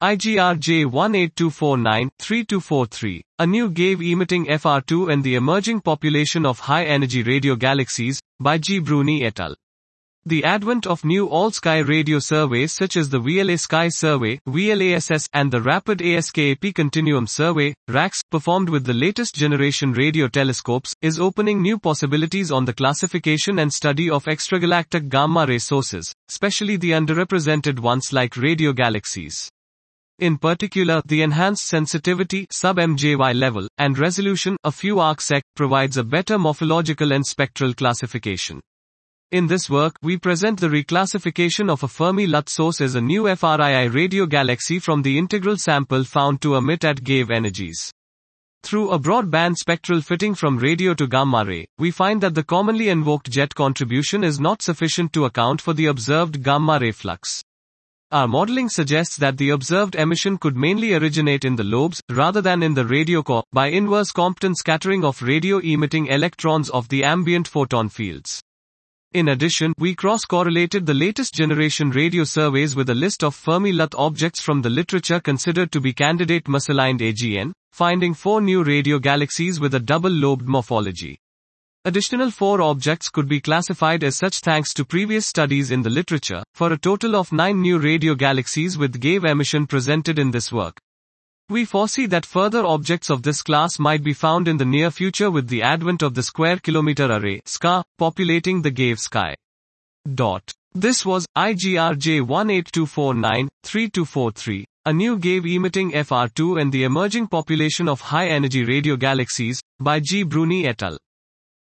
IGRJ 18249-3243, a new GAVE-emitting FR2 and the emerging population of high-energy radio galaxies, by G. Bruni et al. The advent of new all-sky radio surveys such as the VLA Sky Survey, VLASS, and the Rapid ASKAP Continuum Survey, RACS, performed with the latest generation radio telescopes, is opening new possibilities on the classification and study of extragalactic gamma-ray sources, especially the underrepresented ones like radio galaxies. In particular, the enhanced sensitivity, sub-MJY level, and resolution, a few arcsec, provides a better morphological and spectral classification. In this work, we present the reclassification of a Fermi-LUT source as a new FRII radio galaxy from the integral sample found to emit at GAVE energies. Through a broad-band spectral fitting from radio to gamma-ray, we find that the commonly invoked jet contribution is not sufficient to account for the observed gamma-ray flux. Our modeling suggests that the observed emission could mainly originate in the lobes, rather than in the radio core, by inverse Compton scattering of radio-emitting electrons of the ambient photon fields. In addition, we cross-correlated the latest generation radio surveys with a list of Fermi-LUT objects from the literature considered to be candidate misaligned AGN, finding 4 new radio galaxies with a double-lobed morphology. Additional 4 objects could be classified as such thanks to previous studies in the literature, for a total of 9 new radio galaxies with GAVE emission presented in this work. We foresee that further objects of this class might be found in the near future with the advent of the Square Kilometre Array, SKA, populating the GAVE sky. This was IGRJ 18249-3243, a new GAVE-emitting FR2 and the emerging population of high-energy radio galaxies, by G. Bruni et al.